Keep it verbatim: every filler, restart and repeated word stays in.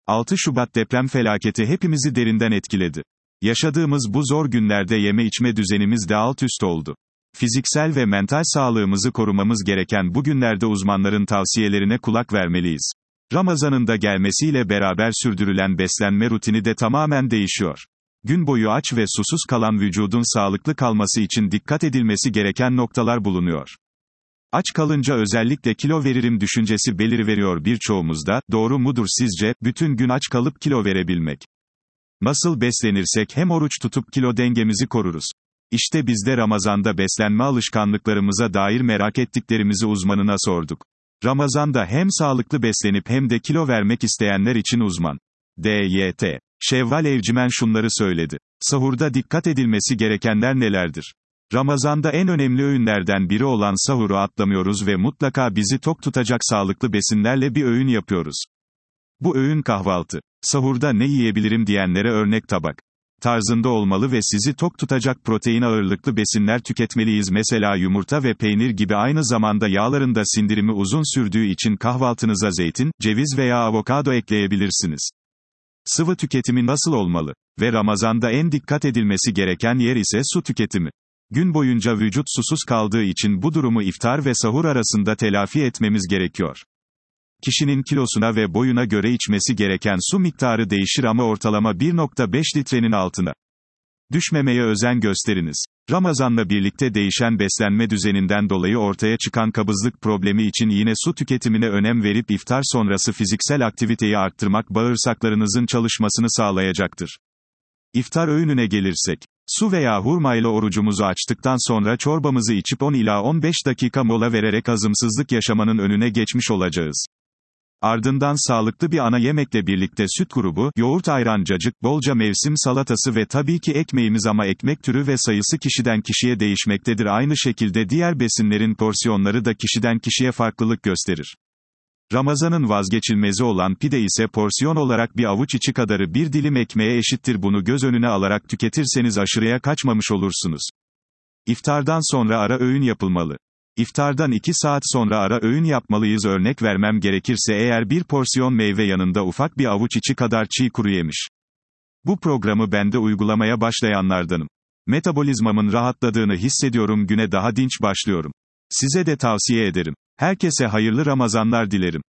altı Şubat deprem felaketi hepimizi derinden etkiledi. Yaşadığımız bu zor günlerde yeme içme düzenimiz de alt üst oldu. Fiziksel ve mental sağlığımızı korumamız gereken bu günlerde uzmanların tavsiyelerine kulak vermeliyiz. Ramazan'ın da gelmesiyle beraber sürdürülen beslenme rutini de tamamen değişiyor. Gün boyu aç ve susuz kalan vücudun sağlıklı kalması için dikkat edilmesi gereken noktalar bulunuyor. Aç kalınca özellikle kilo veririm düşüncesi beliriveriyor birçoğumuzda, doğru mudur sizce, bütün gün aç kalıp kilo verebilmek? Nasıl beslenirsek hem oruç tutup kilo dengemizi koruruz. İşte biz de Ramazan'da beslenme alışkanlıklarımıza dair merak ettiklerimizi uzmanına sorduk. Ramazan'da hem sağlıklı beslenip hem de kilo vermek isteyenler için uzman D Y T Şevval Evcimen şunları söyledi. Sahurda dikkat edilmesi gerekenler nelerdir? Ramazan'da en önemli öğünlerden biri olan sahuru atlamıyoruz ve mutlaka bizi tok tutacak sağlıklı besinlerle bir öğün yapıyoruz. Bu öğün kahvaltı. Sahurda ne yiyebilirim diyenlere örnek tabak tarzında olmalı ve sizi tok tutacak protein ağırlıklı besinler tüketmeliyiz. Mesela yumurta ve peynir gibi, aynı zamanda yağların da sindirimi uzun sürdüğü için kahvaltınıza zeytin, ceviz veya avokado ekleyebilirsiniz. Sıvı tüketimi nasıl olmalı? Ve Ramazan'da en dikkat edilmesi gereken yer ise su tüketimi. Gün boyunca vücut susuz kaldığı için bu durumu iftar ve sahur arasında telafi etmemiz gerekiyor. Kişinin kilosuna ve boyuna göre içmesi gereken su miktarı değişir ama ortalama bir nokta beş litrenin altına düşmemeye özen gösteriniz. Ramazanla birlikte değişen beslenme düzeninden dolayı ortaya çıkan kabızlık problemi için yine su tüketimine önem verip iftar sonrası fiziksel aktiviteyi arttırmak bağırsaklarınızın çalışmasını sağlayacaktır. İftar öğününe gelirsek, su veya hurmayla orucumuzu açtıktan sonra çorbamızı içip on ila on beş dakika mola vererek hazımsızlık yaşamanın önüne geçmiş olacağız. Ardından sağlıklı bir ana yemekle birlikte süt grubu, yoğurt, ayran, cacık, bolca mevsim salatası ve tabii ki ekmeğimiz, ama ekmek türü ve sayısı kişiden kişiye değişmektedir. Aynı şekilde diğer besinlerin porsiyonları da kişiden kişiye farklılık gösterir. Ramazanın vazgeçilmezi olan pide ise porsiyon olarak bir avuç içi kadarı bir dilim ekmeğe eşittir. Bunu göz önüne alarak tüketirseniz aşırıya kaçmamış olursunuz. İftardan sonra ara öğün yapılmalı. İftardan iki saat sonra ara öğün yapmalıyız. Örnek vermem gerekirse eğer bir porsiyon meyve yanında ufak bir avuç içi kadar çiğ kuru yemiş. Bu programı ben de uygulamaya başlayanlardanım. Metabolizmamın rahatladığını hissediyorum, güne daha dinç başlıyorum. Size de tavsiye ederim. Herkese hayırlı Ramazanlar dilerim.